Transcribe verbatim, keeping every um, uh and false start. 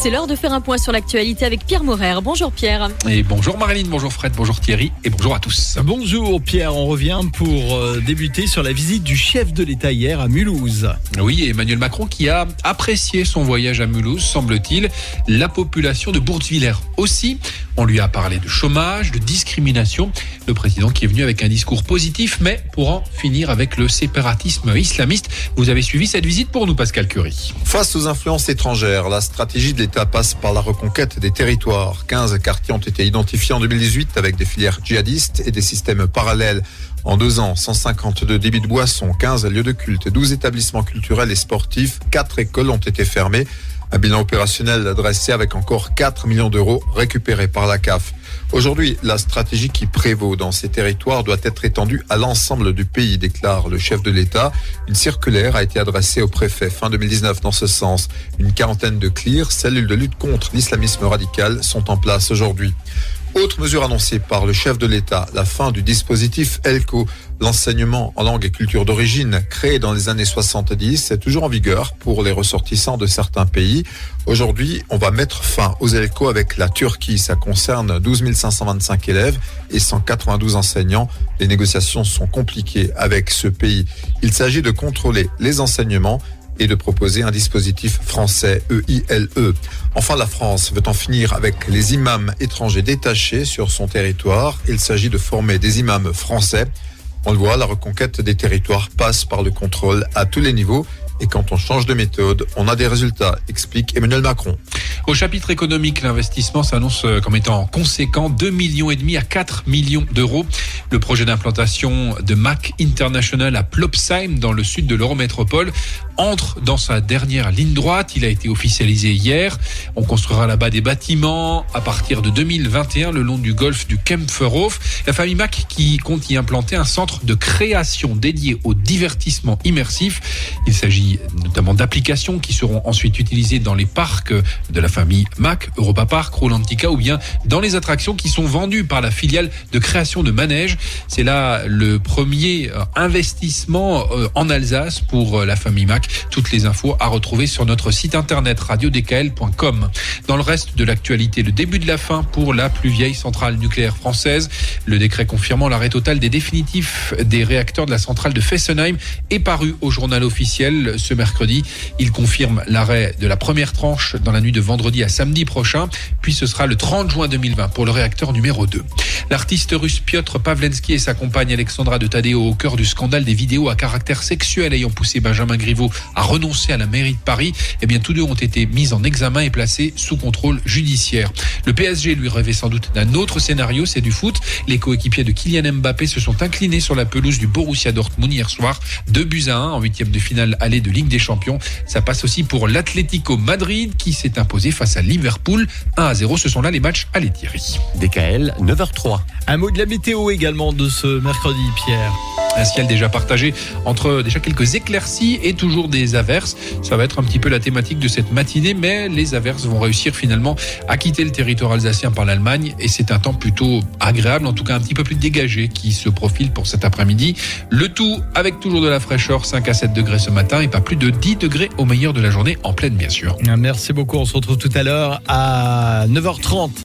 C'est l'heure de faire un point sur l'actualité avec Pierre Morer. Bonjour Pierre. Et bonjour Marilyn, bonjour Fred, bonjour Thierry et bonjour à tous. Bonjour Pierre, on revient pour euh, débuter sur la visite du chef de l'État hier à Mulhouse. Oui, Emmanuel Macron qui a apprécié son voyage à Mulhouse, semble-t-il, la population de Bourtzwiller aussi. On lui a parlé de chômage, de discrimination. Le président qui est venu avec un discours positif, mais pour en finir avec le séparatisme islamiste. Vous avez suivi cette visite pour nous, Pascal Curie. Face aux influences étrangères, la stratégie de l'État passe par la reconquête des territoires. quinze quartiers ont été identifiés en deux mille dix-huit avec des filières djihadistes et des systèmes parallèles. En deux ans, cent cinquante-deux débits de boissons, quinze lieux de culte, douze établissements culturels et sportifs, quatre écoles ont été fermées. Un bilan opérationnel dressé avec encore quatre millions d'euros récupérés par la C A F. Aujourd'hui, la stratégie qui prévaut dans ces territoires doit être étendue à l'ensemble du pays, déclare le chef de l'État. Une circulaire a été adressée au préfet fin deux mille dix-neuf dans ce sens. Une quarantaine de C L I R, cellules de lutte contre l'islamisme radical, sont en place aujourd'hui. Autre mesure annoncée par le chef de l'État, la fin du dispositif ELCO. L'enseignement en langue et culture d'origine, créé dans les années soixante-dix, est toujours en vigueur pour les ressortissants de certains pays. Aujourd'hui, on va mettre fin aux ELCO avec la Turquie. Ça concerne douze mille cinq cent vingt-cinq élèves et cent quatre-vingt-douze enseignants. Les négociations sont compliquées avec ce pays. Il s'agit de contrôler les enseignements et de proposer un dispositif français E I L E. Enfin, la France veut en finir avec les imams étrangers détachés sur son territoire. Il s'agit de former des imams français. On le voit, la reconquête des territoires passe par le contrôle à tous les niveaux. Et quand on change de méthode, on a des résultats, explique Emmanuel Macron. Au chapitre économique, l'investissement s'annonce comme étant conséquent, deux virgule cinq millions à quatre millions d'euros. Le projet d'implantation de Mac International à Plopsheim, dans le sud de l'Eurométropole, entre dans sa dernière ligne droite. Il a été officialisé hier. On construira là-bas des bâtiments à partir de deux mille vingt et un le long du golfe du Kempferhof. La famille Mac qui compte y implanter un centre de création dédié au divertissement immersif. Il s'agit notamment d'applications qui seront ensuite utilisées dans les parcs de la famille Mac, Europa Park, Rolantica, ou bien dans les attractions qui sont vendues par la filiale de création de manèges. C'est là le premier investissement en Alsace pour la famille Mac. Toutes les infos à retrouver sur notre site internet radio d k l point com. Dans le reste de l'actualité, le début de la fin pour la plus vieille centrale nucléaire française. Le décret confirmant l'arrêt total des définitifs des réacteurs de la centrale de Fessenheim est paru au journal officiel ce mercredi. Il confirme l'arrêt de la première tranche dans la nuit de vendredi à samedi prochain, puis ce sera le trente juin deux mille vingt pour le réacteur numéro deux. L'artiste russe Piotr Pavlenski et sa compagne Alexandra de Taddeo au cœur du scandale des vidéos à caractère sexuel ayant poussé Benjamin Griveaux à renoncer à la mairie de Paris, eh bien tous deux ont été mis en examen et placés sous contrôle judiciaire. Le P S G lui rêvait sans doute d'un autre scénario, c'est du foot. Les coéquipiers de Kylian Mbappé se sont inclinés sur la pelouse du Borussia Dortmund hier soir, deux buts à un en huitième de finale aller de Ligue des Champions. Ça passe aussi pour l'Atlético Madrid qui s'est imposé face à Liverpool un à zéro. Ce sont là les matchs à Thierry. D K L neuf heures trois. Un mot de la météo également de ce mercredi, Pierre. Un ciel déjà partagé entre déjà quelques éclaircies et toujours des averses. Ça va être un petit peu la thématique de cette matinée, mais les averses vont réussir finalement à quitter le territoire alsacien par l'Allemagne et c'est un temps plutôt agréable, en tout cas un petit peu plus dégagé qui se profile pour cet après-midi. Le tout avec toujours de la fraîcheur, cinq à sept degrés ce matin et pas plus de dix degrés au meilleur de la journée en pleine bien sûr. Merci beaucoup, on se retrouve tout à l'heure à neuf heures trente.